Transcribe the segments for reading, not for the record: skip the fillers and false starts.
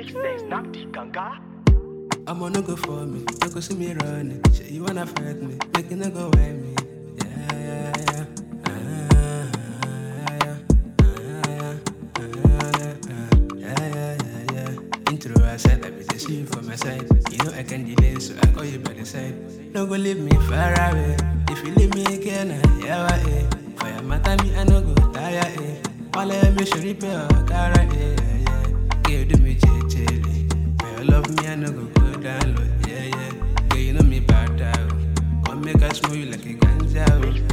I'm on no go for me, no go see me running. Say you wanna fight me, make it no go wind me. Yeah, yeah, yeah. Intro, I said I be the see you for my side. You know I can delay, so I call you by the side. No go leave me far away. If you leave me again, yeah, for your matter, me I no go tire, All I me should repair, cara, yeah. Give to me, chili. For your love me, I no go down low, yeah. Girl, you know me bad out. Come make us smell you like a ganja.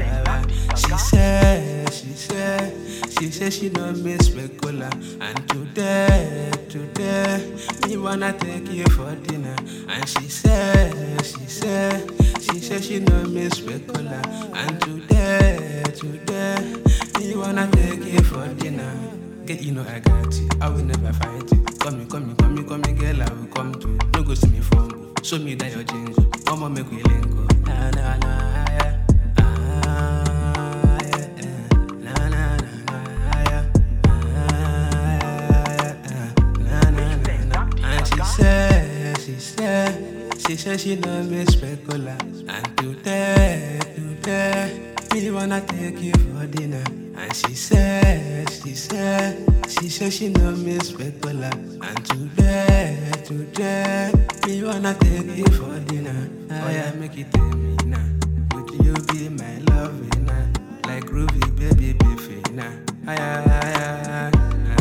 She said she don't miss me cola. And today, me wanna take you for dinner. And she said she don't miss me cola. And today, me wanna take you for dinner. Get you know I got you, I will never fight you. Come me, girl, I will come to. No go see me phone, show me that your jingle. Come on, make we link up. She said she don't miss me cola. And today, me wanna take you for dinner. And she said she don't miss me cola. And today, me wanna take you for dinner. Oh yeah, make it tell me now. Would you be my love now? Like Groovy, baby, beefy now. Yeah,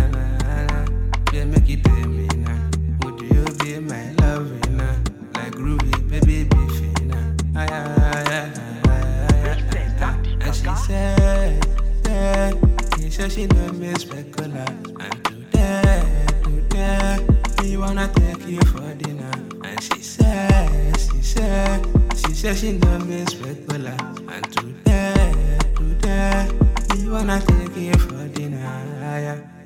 make it tell me now. Would you be my love now? Like Groovy, baby, beefy now. And she said she don't miss me cola. And today, me wanna take you for dinner. And she said she don't miss me cola. And today, me wanna take you for dinner.